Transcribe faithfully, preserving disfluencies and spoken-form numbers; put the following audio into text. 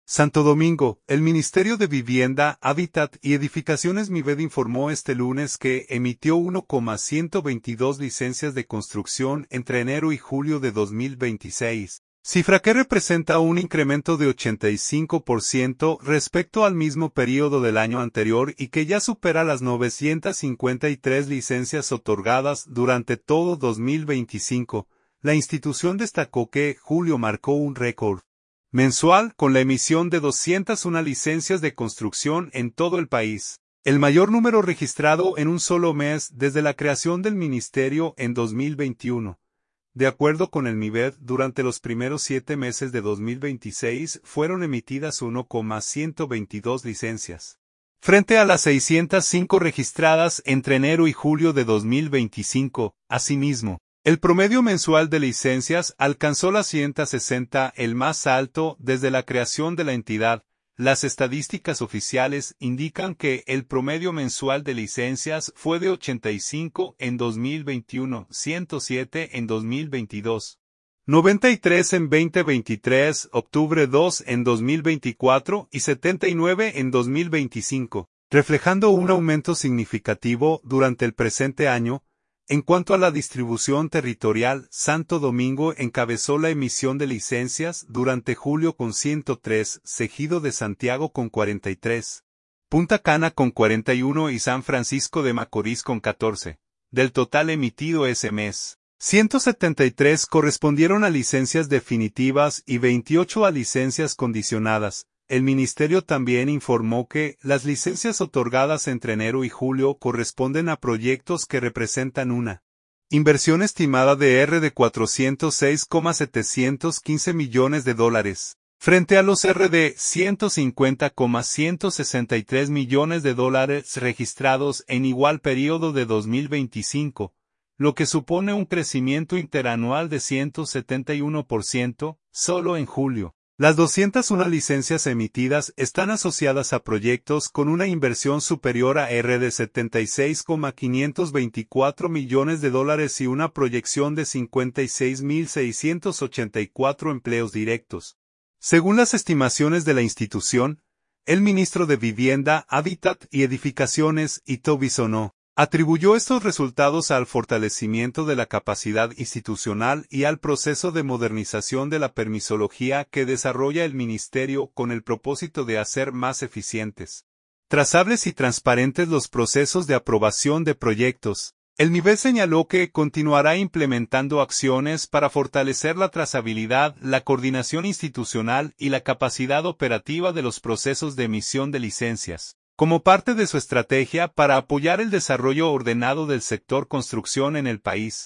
Santo Domingo, el Ministerio de Vivienda, Hábitat y Edificaciones MIVED informó este lunes que emitió uno coma ciento veintidós licencias de construcción entre enero y julio de dos mil veintiséis, cifra que representa un incremento de ochenta y cinco por ciento respecto al mismo periodo del año anterior y que ya supera las novecientas cincuenta y tres licencias otorgadas durante todo dos mil veinticinco. La institución destacó que julio marcó un récord mensual con la emisión de doscientas una licencias de construcción en todo el país, el mayor número registrado en un solo mes desde la creación del ministerio en dos mil veintiuno. De acuerdo con el MIVED, durante los primeros siete meses de dos mil veintiséis fueron emitidas uno coma ciento veintidós licencias, frente a las seiscientas cinco registradas entre enero y julio de dos mil veinticinco. Asimismo, el promedio mensual de licencias alcanzó las ciento sesenta, el más alto desde la creación de la entidad. Las estadísticas oficiales indican que el promedio mensual de licencias fue de ochenta y cinco en dos mil veintiuno, ciento siete en dos mil veintidós, noventa y tres en dos mil veintitrés, octubre dos en dos mil veinticuatro y setenta y nueve en dos mil veinticinco, reflejando un aumento significativo durante el presente año. En cuanto a la distribución territorial, Santo Domingo encabezó la emisión de licencias durante julio con ciento tres, seguido de Santiago con cuarenta y tres, Punta Cana con cuarenta y uno y San Francisco de Macorís con catorce. Del total emitido ese mes, ciento setenta y tres correspondieron a licencias definitivas y veintiocho a licencias condicionadas. El ministerio también informó que las licencias otorgadas entre enero y julio corresponden a proyectos que representan una inversión estimada de R de cuatrocientos seis coma setecientos quince millones de dólares, frente a los R de ciento cincuenta coma ciento sesenta y tres millones de dólares registrados en igual periodo de dos mil veinticinco, lo que supone un crecimiento interanual de ciento setenta y uno por ciento, solo en julio. Las doscientas una licencias emitidas están asociadas a proyectos con una inversión superior a R de setenta y seis coma quinientos veinticuatro millones de dólares y una proyección de cincuenta y seis mil seiscientos ochenta y cuatro empleos directos. Según las estimaciones de la institución, el ministro de Vivienda, Hábitat y Edificaciones, Ito Bisonó, atribuyó estos resultados al fortalecimiento de la capacidad institucional y al proceso de modernización de la permisología que desarrolla el ministerio con el propósito de hacer más eficientes, trazables y transparentes los procesos de aprobación de proyectos. El MIVED señaló que continuará implementando acciones para fortalecer la trazabilidad, la coordinación institucional y la capacidad operativa de los procesos de emisión de licencias, como parte de su estrategia para apoyar el desarrollo ordenado del sector construcción en el país.